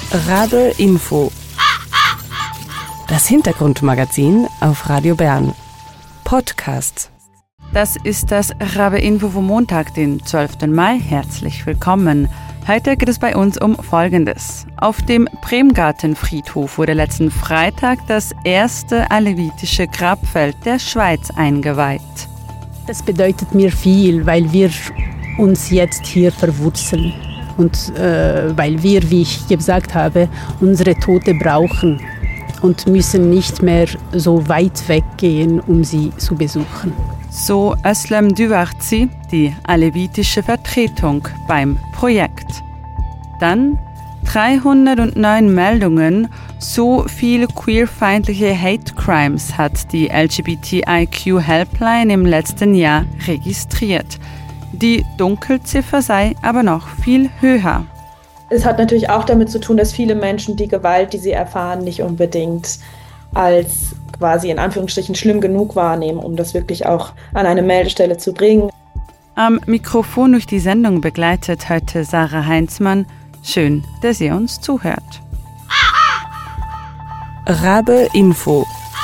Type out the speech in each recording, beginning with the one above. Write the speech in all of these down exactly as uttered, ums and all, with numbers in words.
Rabe Info. Das Hintergrundmagazin auf Radio Bern. Podcast. Das ist das Rabe Info vom Montag, den zwölften Mai. Herzlich willkommen. Heute geht es bei uns um Folgendes. Auf dem Bremgartenfriedhof wurde letzten Freitag das erste alevitische Grabfeld der Schweiz eingeweiht. Das bedeutet mir viel, weil wir uns jetzt hier verwurzeln und äh, weil wir, wie ich gesagt habe, unsere Tote brauchen und müssen nicht mehr so weit weggehen, um sie zu besuchen. So Özlem Düvarzi, die alevitische Vertretung beim Projekt. Dann dreihundertneun Meldungen, so viele queerfeindliche Hate Crimes hat die L G B T I Q Helpline im letzten Jahr registriert. Die Dunkelziffer sei aber noch viel höher. Es hat natürlich auch damit zu tun, dass viele Menschen die Gewalt, die sie erfahren, nicht unbedingt als quasi in Anführungsstrichen schlimm genug wahrnehmen, um das wirklich auch an eine Meldestelle zu bringen. Am Mikrofon durch die Sendung begleitet heute Sarah Heinzmann. Schön, dass ihr uns zuhört. Rabe Info.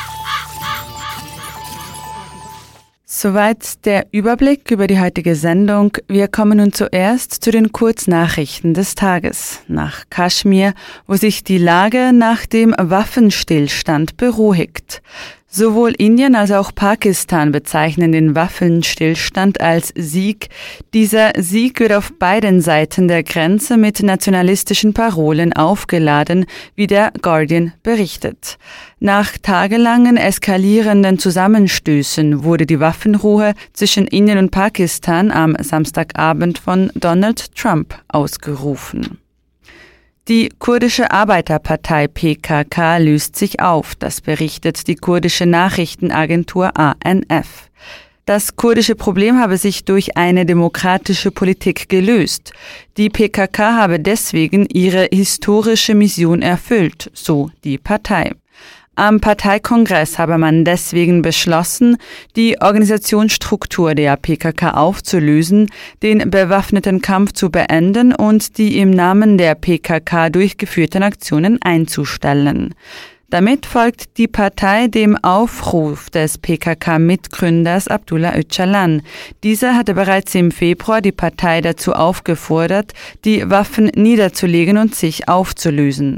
Soweit der Überblick über die heutige Sendung. Wir kommen nun zuerst zu den Kurznachrichten des Tages. Nach Kaschmir, wo sich die Lage nach dem Waffenstillstand beruhigt. Sowohl Indien als auch Pakistan bezeichnen den Waffenstillstand als Sieg. Dieser Sieg wird auf beiden Seiten der Grenze mit nationalistischen Parolen aufgeladen, wie der Guardian berichtet. Nach tagelangen eskalierenden Zusammenstößen wurde die Waffenruhe zwischen Indien und Pakistan am Samstagabend von Donald Trump ausgerufen. Die kurdische Arbeiterpartei P K K löst sich auf, das berichtet die kurdische Nachrichtenagentur A N F. Das kurdische Problem habe sich durch eine demokratische Politik gelöst. Die P K K habe deswegen ihre historische Mission erfüllt, so die Partei. Am Parteikongress habe man deswegen beschlossen, die Organisationsstruktur der P K K aufzulösen, den bewaffneten Kampf zu beenden und die im Namen der P K K durchgeführten Aktionen einzustellen. Damit folgt die Partei dem Aufruf des P K K-Mitgründers Abdullah Öcalan. Dieser hatte bereits im Februar die Partei dazu aufgefordert, die Waffen niederzulegen und sich aufzulösen.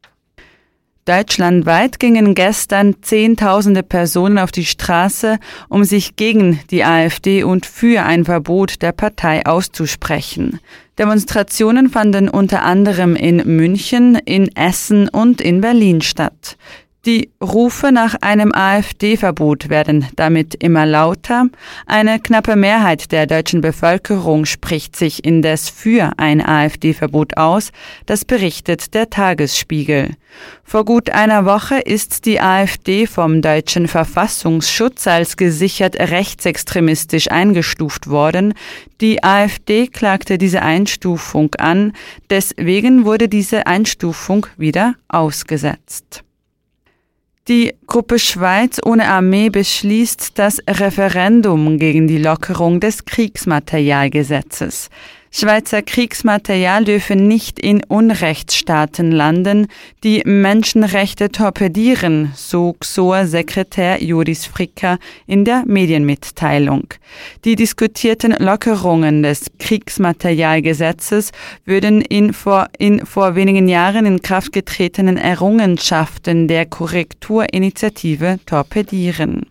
Deutschlandweit gingen gestern Zehntausende Personen auf die Straße, um sich gegen die AfD und für ein Verbot der Partei auszusprechen. Demonstrationen fanden unter anderem in München, in Essen und in Berlin statt. Die Rufe nach einem AfD-Verbot werden damit immer lauter. Eine knappe Mehrheit der deutschen Bevölkerung spricht sich indes für ein AfD-Verbot aus, das berichtet der Tagesspiegel. Vor gut einer Woche ist die AfD vom deutschen Verfassungsschutz als gesichert rechtsextremistisch eingestuft worden. Die AfD klagte diese Einstufung an, deswegen wurde diese Einstufung wieder ausgesetzt. Die Gruppe Schweiz ohne Armee beschließt das Referendum gegen die Lockerung des Kriegsmaterialgesetzes. Schweizer Kriegsmaterial dürfe nicht in Unrechtsstaaten landen, die Menschenrechte torpedieren, so G S O A-Sekretär Joris Fricker in der Medienmitteilung. Die diskutierten Lockerungen des Kriegsmaterialgesetzes würden in vor, in vor wenigen Jahren in Kraft getretenen Errungenschaften der Korrekturinitiative torpedieren.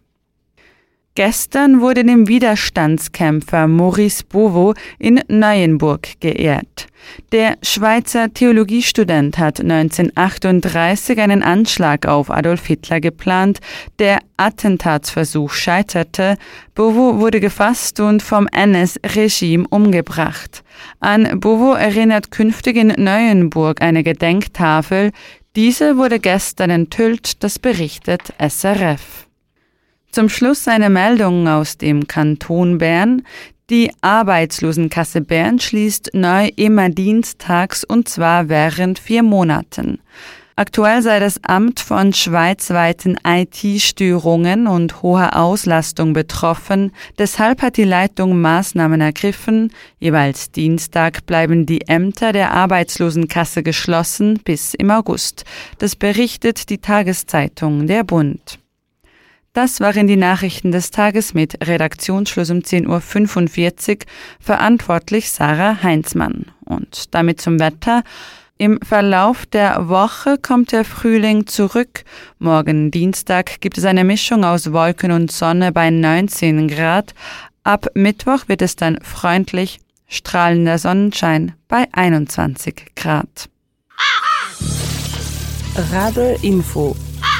Gestern wurde dem Widerstandskämpfer Maurice Beauvau in Neuenburg geehrt. Der Schweizer Theologiestudent hat neunzehnhundertachtunddreißig einen Anschlag auf Adolf Hitler geplant. Der Attentatsversuch scheiterte. Beauvau wurde gefasst und vom N S-Regime umgebracht. An Beauvau erinnert künftig in Neuenburg eine Gedenktafel. Diese wurde gestern enthüllt, das berichtet S R F. Zum Schluss eine Meldung aus dem Kanton Bern. Die Arbeitslosenkasse Bern schließt neu immer dienstags und zwar während vier Monaten. Aktuell sei das Amt von schweizweiten I T-Störungen und hoher Auslastung betroffen. Deshalb hat die Leitung Maßnahmen ergriffen. Jeweils Dienstag bleiben die Ämter der Arbeitslosenkasse geschlossen bis im August. Das berichtet die Tageszeitung Der Bund. Das waren die Nachrichten des Tages mit Redaktionsschluss um zehn Uhr fünfundvierzig, verantwortlich Sarah Heinzmann. Und damit zum Wetter. Im Verlauf der Woche kommt der Frühling zurück. Morgen Dienstag gibt es eine Mischung aus Wolken und Sonne bei neunzehn Grad. Ab Mittwoch wird es dann freundlich, strahlender Sonnenschein bei einundzwanzig Grad. Rabe Info.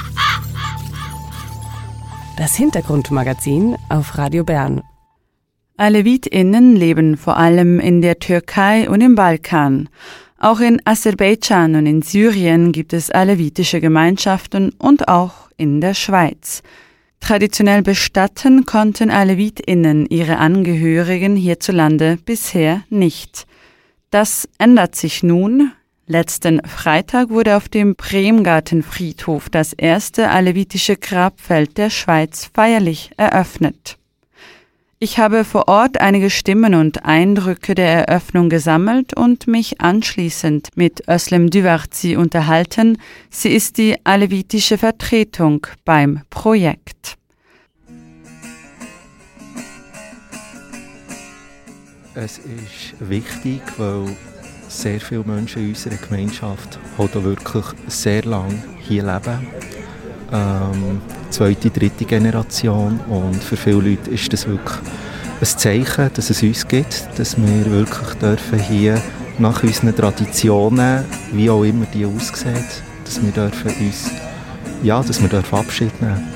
Das Hintergrundmagazin auf Radio Bern. AlevitInnen leben vor allem in der Türkei und im Balkan. Auch in Aserbaidschan und in Syrien gibt es alevitische Gemeinschaften und auch in der Schweiz. Traditionell bestatten konnten AlevitInnen ihre Angehörigen hierzulande bisher nicht. Das ändert sich nun. Letzten Freitag wurde auf dem Bremgartenfriedhof das erste alevitische Grabfeld der Schweiz feierlich eröffnet. Ich habe vor Ort einige Stimmen und Eindrücke der Eröffnung gesammelt und mich anschließend mit Özlem Düvarci unterhalten. Sie ist die alevitische Vertretung beim Projekt. Es ist wichtig, weil sehr viele Menschen in unserer Gemeinschaft halt wirklich sehr lange hier leben. Ähm, zweite, dritte Generation, und für viele Leute ist das wirklich ein Zeichen, dass es uns gibt, dass wir wirklich dürfen hier nach unseren Traditionen, wie auch immer die aussehen, dass wir dürfen uns, ja, dass wir dürfen Abschied nehmen.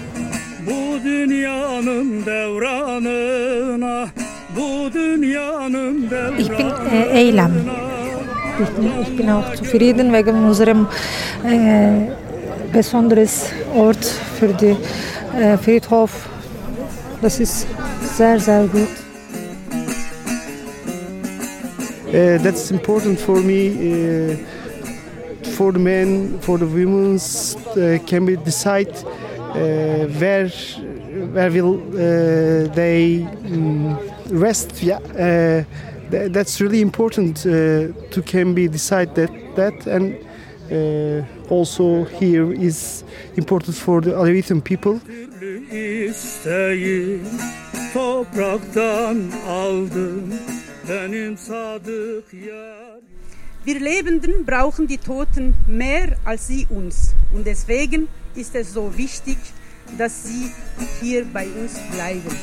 Ich bin äh, Eylam. Ich bin, ich bin auch zufrieden wegen unserem äh, besonderes Ort für den äh, Friedhof. Das ist sehr, sehr gut. Uh, that's important for me. Uh, for the men, for the women, uh, can we decide uh, where where will uh, they um, rest? Yeah, uh, th- that's really important uh, to can be decide that that and. Uh, also here is important for the Alevitan people. Wir Lebenden brauchen die Toten mehr als sie uns. Und deswegen ist es so wichtig, dass sie hier bei uns bleiben.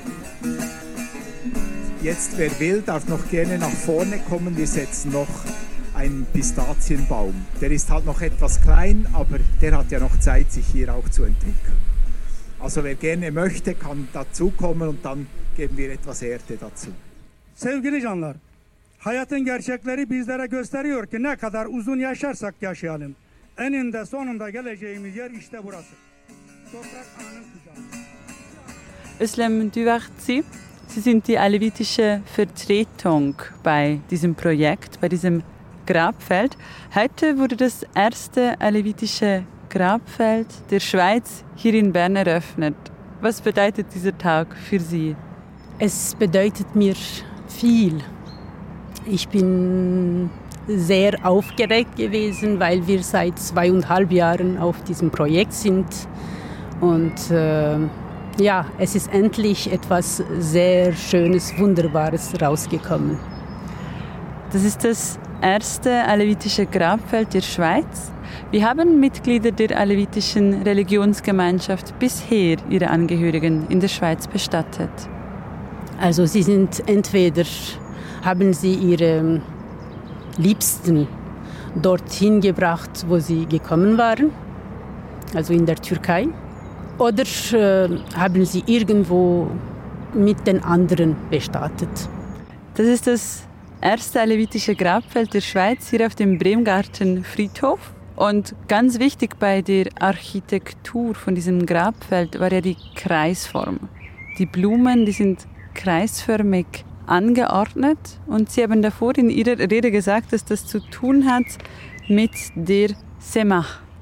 Jetzt, wer will, darf noch gerne nach vorne kommen. Wir setzen noch einen Pistazienbaum. Der ist halt noch etwas klein, aber der hat ja noch Zeit, sich hier auch zu entwickeln. Also wer gerne möchte, kann dazukommen und dann geben wir etwas Erde dazu. Sevgili canlar, hayatın gerçekleri bizlere gösteriyor ki ne kadar uzun yaşarsak yaşayalım. Eninde sonunda geleceğimiz yer işte burası. Toprak ananın kucağı. Özlem Düvarci, Sie sind die alevitische Vertretung bei diesem Projekt, bei diesem Grabfeld. Heute wurde das erste alevitische Grabfeld der Schweiz hier in Bern eröffnet. Was bedeutet dieser Tag für Sie? Es bedeutet mir viel. Ich bin sehr aufgeregt gewesen, weil wir seit zweieinhalb Jahren auf diesem Projekt sind. Und äh, ja, es ist endlich etwas sehr Schönes, Wunderbares rausgekommen. Das ist das erste alevitische Grabfeld der Schweiz. Wie haben Mitglieder der alevitischen Religionsgemeinschaft bisher ihre Angehörigen in der Schweiz bestattet? Also sie sind entweder, haben sie ihre Liebsten dorthin gebracht, wo sie gekommen waren, also in der Türkei, oder äh, haben sie irgendwo mit den anderen bestattet. Das ist das erste alevitische Grabfeld der Schweiz hier auf dem Bremgartenfriedhof. Und ganz wichtig bei der Architektur von diesem Grabfeld war ja die Kreisform. Die Blumen, die sind kreisförmig angeordnet und Sie haben davor in Ihrer Rede gesagt, dass das zu tun hat mit der Semach,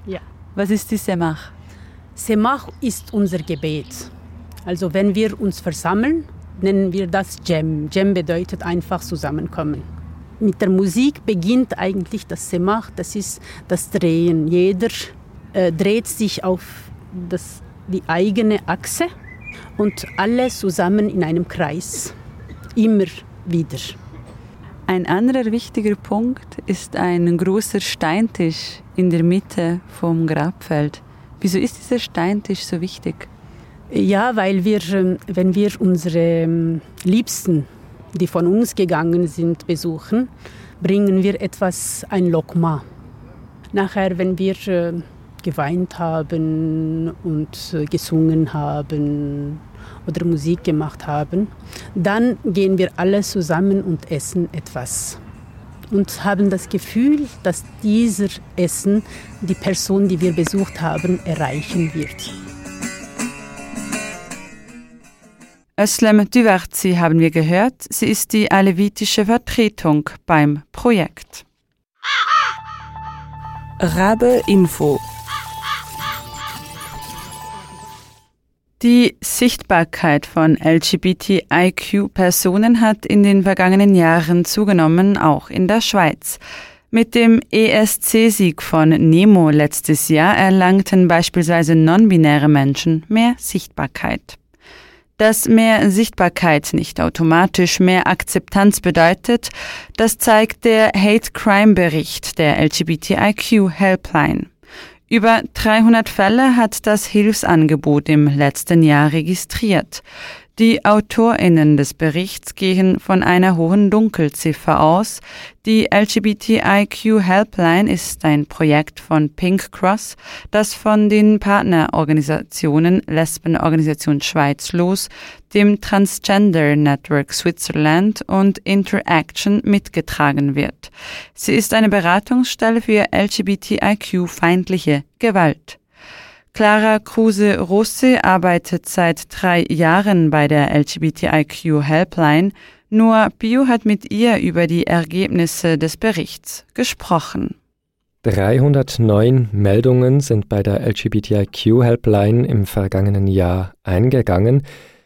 Was ist die Semach? Semach ist unser Gebet. Also wenn wir uns versammeln, nennen wir das Jem. Jem bedeutet einfach zusammenkommen. Mit der Musik beginnt eigentlich das Semach, das ist das Drehen. Jeder äh, dreht sich auf das, die eigene Achse und alle zusammen in einem Kreis. Immer wieder. Ein anderer wichtiger Punkt ist ein großer Steintisch in der Mitte vom Grabfeld. Wieso ist dieser Steintisch so wichtig? Ja, weil wir, wenn wir unsere Liebsten, die von uns gegangen sind, besuchen, bringen wir etwas, ein Lokma. Nachher, wenn wir geweint haben und gesungen haben oder Musik gemacht haben, dann gehen wir alle zusammen und essen etwas. Und haben das Gefühl, dass dieses Essen die Person, die wir besucht haben, erreichen wird. Özlem Düverzi haben wir gehört. Sie ist die alevitische Vertretung beim Projekt. Rabe Info. Die Sichtbarkeit von L G B T I Q-Personen hat in den vergangenen Jahren zugenommen, auch in der Schweiz. Mit dem E S C-Sieg von Nemo letztes Jahr erlangten beispielsweise non-binäre Menschen mehr Sichtbarkeit. Dass mehr Sichtbarkeit nicht automatisch mehr Akzeptanz bedeutet, das zeigt der Hate-Crime-Bericht der L G B T I Q-Helpline. Über dreihundert Fälle hat das Hilfsangebot im letzten Jahr registriert. Die AutorInnen des Berichts gehen von einer hohen Dunkelziffer aus. Die L G B T I Q-Helpline ist ein Projekt von Pink Cross, das von den Partnerorganisationen Lesbenorganisation Schweiz Los, dem Transgender Network Switzerland und Interaction mitgetragen wird. Sie ist eine Beratungsstelle für L G B T I Q-feindliche Gewalt. Clara Kruse-Rossi arbeitet seit drei Jahren bei der L G B T I Q-Helpline. Nur Bio hat mit ihr über die Ergebnisse des Berichts gesprochen. dreihundertneun Meldungen sind bei der L G B T I Q-Helpline im vergangenen Jahr eingegangen.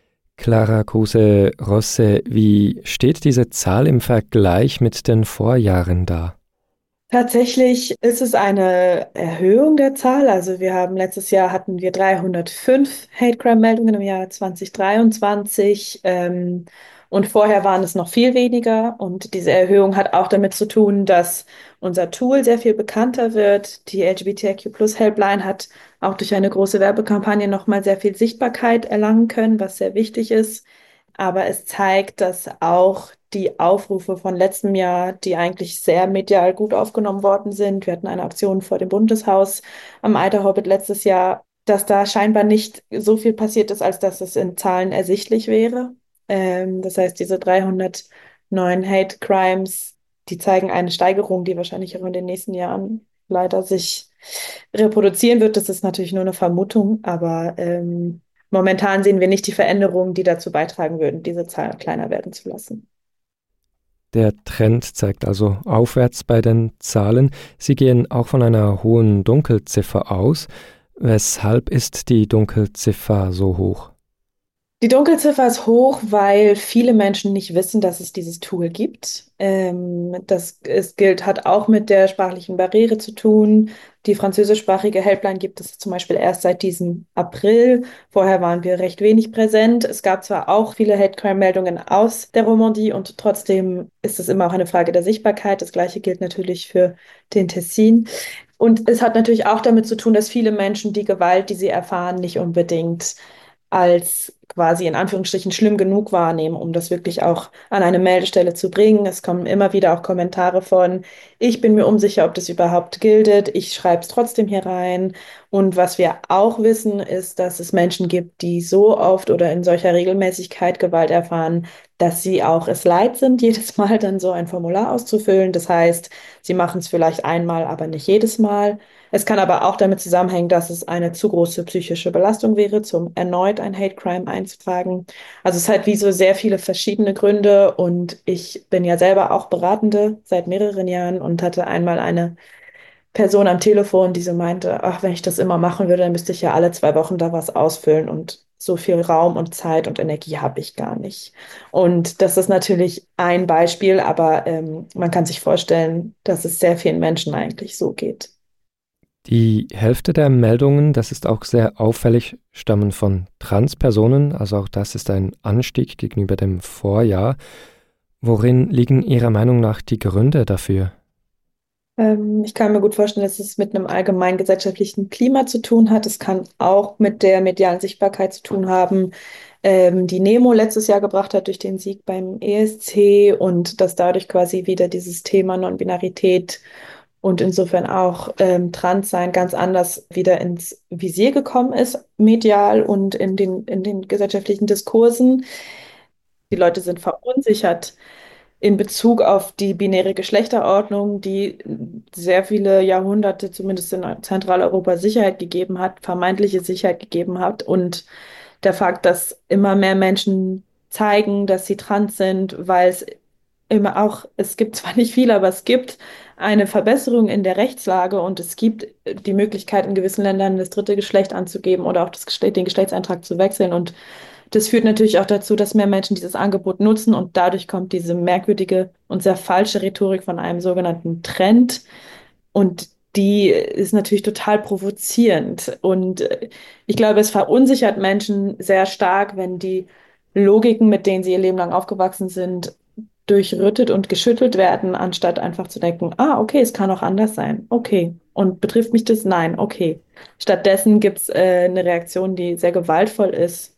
Clara Kruse-Rossi, wie steht diese Zahl im Vergleich mit den Vorjahren da? Tatsächlich ist es eine Erhöhung der Zahl. Also wir haben letztes Jahr hatten wir dreihundertfünf Hate-Crime-Meldungen im Jahr zwanzig dreiundzwanzig ähm, und vorher waren es noch viel weniger. Und diese Erhöhung hat auch damit zu tun, dass unser Tool sehr viel bekannter wird. Die L G B T I Q Plus Helpline hat auch durch eine große Werbekampagne nochmal sehr viel Sichtbarkeit erlangen können, was sehr wichtig ist. Aber es zeigt, dass auch die Aufrufe von letztem Jahr, die eigentlich sehr medial gut aufgenommen worden sind, wir hatten eine Aktion vor dem Bundeshaus am Eiterhobbit letztes Jahr, dass da scheinbar nicht so viel passiert ist, als dass es in Zahlen ersichtlich wäre. Ähm, das heißt, diese dreihundertneun Hate Crimes, die zeigen eine Steigerung, die wahrscheinlich auch in den nächsten Jahren leider sich reproduzieren wird. Das ist natürlich nur eine Vermutung, aber ähm, momentan sehen wir nicht die Veränderungen, die dazu beitragen würden, diese Zahl kleiner werden zu lassen. Der Trend zeigt also aufwärts bei den Zahlen. Sie gehen auch von einer hohen Dunkelziffer aus. Weshalb ist die Dunkelziffer so hoch? Die Dunkelziffer ist hoch, weil viele Menschen nicht wissen, dass es dieses Tool gibt. Ähm, das es gilt, hat auch mit der sprachlichen Barriere zu tun. Die französischsprachige Helpline gibt es zum Beispiel erst seit diesem April. Vorher waren wir recht wenig präsent. Es gab zwar auch viele Hate-Crime-Meldungen aus der Romandie und trotzdem ist es immer auch eine Frage der Sichtbarkeit. Das Gleiche gilt natürlich für den Tessin. Und es hat natürlich auch damit zu tun, dass viele Menschen die Gewalt, die sie erfahren, nicht unbedingt als quasi in Anführungsstrichen schlimm genug wahrnehmen, um das wirklich auch an eine Meldestelle zu bringen. Es kommen immer wieder auch Kommentare von, ich bin mir unsicher, ob das überhaupt gilt, ich schreibe es trotzdem hier rein. Und was wir auch wissen, ist, dass es Menschen gibt, die so oft oder in solcher Regelmäßigkeit Gewalt erfahren, dass sie auch es leid sind, jedes Mal dann so ein Formular auszufüllen. Das heißt, sie machen es vielleicht einmal, aber nicht jedes Mal. Es kann aber auch damit zusammenhängen, dass es eine zu große psychische Belastung wäre, zum erneut ein Hate Crime einzutragen. Also es hat wie so sehr viele verschiedene Gründe und ich bin ja selber auch Beratende seit mehreren Jahren und hatte einmal eine Person am Telefon, die so meinte, ach, wenn ich das immer machen würde, dann müsste ich ja alle zwei Wochen da was ausfüllen und so viel Raum und Zeit und Energie habe ich gar nicht. Und das ist natürlich ein Beispiel, aber ähm, man kann sich vorstellen, dass es sehr vielen Menschen eigentlich so geht. Die Hälfte der Meldungen, das ist auch sehr auffällig, stammen von Transpersonen, also auch das ist ein Anstieg gegenüber dem Vorjahr. Worin liegen Ihrer Meinung nach die Gründe dafür? Ähm, ich kann mir gut vorstellen, dass es mit einem allgemeinen gesellschaftlichen Klima zu tun hat. Es kann auch mit der medialen Sichtbarkeit zu tun haben, ähm, die Nemo letztes Jahr gebracht hat durch den Sieg beim E S C und dass dadurch quasi wieder dieses Thema Non-Binarität und insofern auch ähm, Transsein ganz anders wieder ins Visier gekommen ist, medial und in den, in den gesellschaftlichen Diskursen. Die Leute sind verunsichert in Bezug auf die binäre Geschlechterordnung, die sehr viele Jahrhunderte, zumindest in Zentraleuropa, Sicherheit gegeben hat, vermeintliche Sicherheit gegeben hat. Und der Fakt, dass immer mehr Menschen zeigen, dass sie trans sind, weil es immer auch, es gibt zwar nicht viel, aber es gibt eine Verbesserung in der Rechtslage und es gibt die Möglichkeit, in gewissen Ländern das dritte Geschlecht anzugeben oder auch das Geschlecht, den Geschlechtseintrag zu wechseln. Und das führt natürlich auch dazu, dass mehr Menschen dieses Angebot nutzen und dadurch kommt diese merkwürdige und sehr falsche Rhetorik von einem sogenannten Trend und die ist natürlich total provozierend und ich glaube, es verunsichert Menschen sehr stark, wenn die Logiken, mit denen sie ihr Leben lang aufgewachsen sind, durchrüttet und geschüttelt werden, anstatt einfach zu denken, ah, okay, es kann auch anders sein, okay. Und betrifft mich das? Nein, okay. Stattdessen gibt es äh, eine Reaktion, die sehr gewaltvoll ist.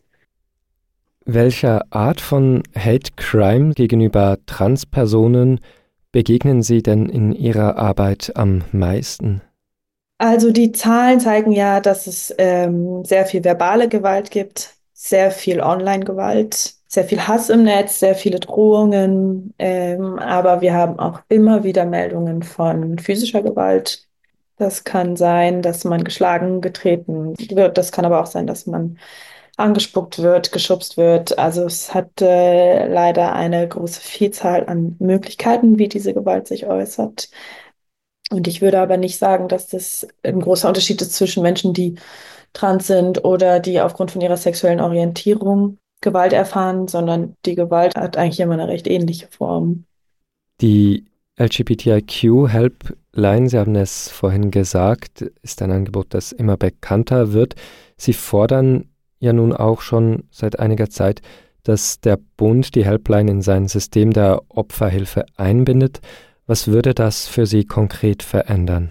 Welcher Art von Hate Crime gegenüber Transpersonen begegnen Sie denn in Ihrer Arbeit am meisten? Also die Zahlen zeigen ja, dass es ähm, sehr viel verbale Gewalt gibt, sehr viel Online-Gewalt, sehr viel Hass im Netz, sehr viele Drohungen, ähm, aber wir haben auch immer wieder Meldungen von physischer Gewalt. Das kann sein, dass man geschlagen, getreten wird. Das kann aber auch sein, dass man angespuckt wird, geschubst wird. Also es hat äh, leider eine große Vielzahl an Möglichkeiten, wie diese Gewalt sich äußert. Und ich würde aber nicht sagen, dass das ein großer Unterschied ist zwischen Menschen, die trans sind oder die aufgrund von ihrer sexuellen Orientierung Gewalt erfahren, sondern die Gewalt hat eigentlich immer eine recht ähnliche Form. Die L G B T I Q-Helpline, Sie haben es vorhin gesagt, ist ein Angebot, das immer bekannter wird. Sie fordern ja nun auch schon seit einiger Zeit, dass der Bund die Helpline in sein System der Opferhilfe einbindet. Was würde das für Sie konkret verändern?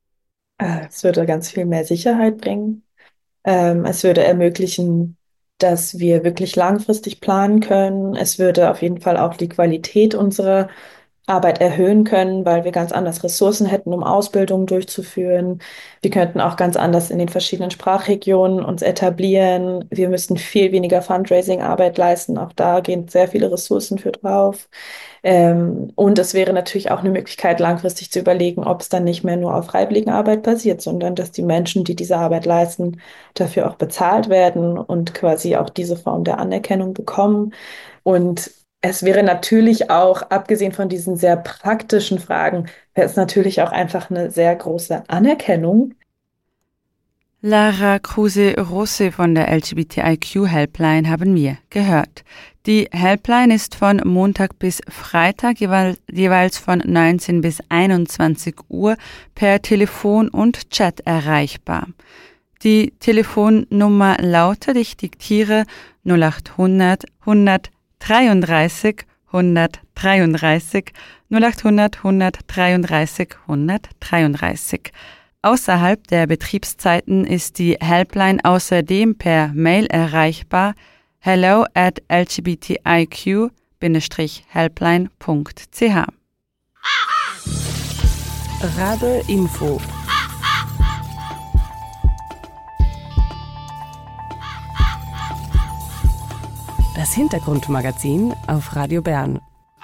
Es würde ganz viel mehr Sicherheit bringen. Es würde ermöglichen, dass wir wirklich langfristig planen können. Es würde auf jeden Fall auch die Qualität unserer Arbeit erhöhen können, weil wir ganz anders Ressourcen hätten, um Ausbildungen durchzuführen. Wir könnten auch ganz anders in den verschiedenen Sprachregionen uns etablieren. Wir müssten viel weniger Fundraising-Arbeit leisten. Auch da gehen sehr viele Ressourcen für drauf. Ähm, und es wäre natürlich auch eine Möglichkeit, langfristig zu überlegen, ob es dann nicht mehr nur auf Freiwilligenarbeit basiert, sondern dass die Menschen, die diese Arbeit leisten, dafür auch bezahlt werden und quasi auch diese Form der Anerkennung bekommen. Und es wäre natürlich auch, abgesehen von diesen sehr praktischen Fragen, wäre es natürlich auch einfach eine sehr große Anerkennung. Lara Kruse-Rosse von der L G B T I Q-Helpline haben wir gehört. Die Helpline ist von Montag bis Freitag jeweils, jeweils von neunzehn bis einundzwanzig Uhr per Telefon und Chat erreichbar. Die Telefonnummer lautet, ich diktiere null acht hundert hundertdreiunddreißig hundertdreiunddreißig null acht hundert hundertdreiunddreißig hundertdreiunddreißig. Außerhalb der Betriebszeiten ist die Helpline außerdem per Mail erreichbar hello at l g b t i q dash helpline punkt c h. Rabe Info. Das Hintergrundmagazin auf Radio Bern.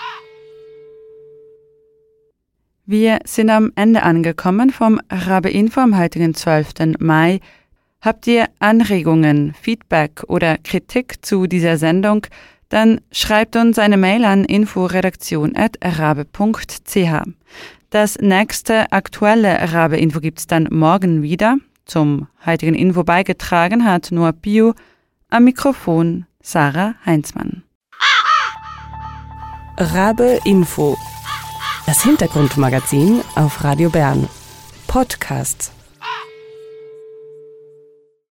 Wir sind am Ende angekommen vom Rabe Info am heutigen zwölften Mai. Habt ihr Anregungen, Feedback oder Kritik zu dieser Sendung, dann schreibt uns eine Mail an inforedaktion at rabe punkt c h. Das nächste aktuelle Rabe-Info gibt's dann morgen wieder. Zum heutigen Info beigetragen hat Noah Piu, am Mikrofon Sarah Heinzmann. Rabe Info. Das Hintergrundmagazin auf Radio Bern. Podcast.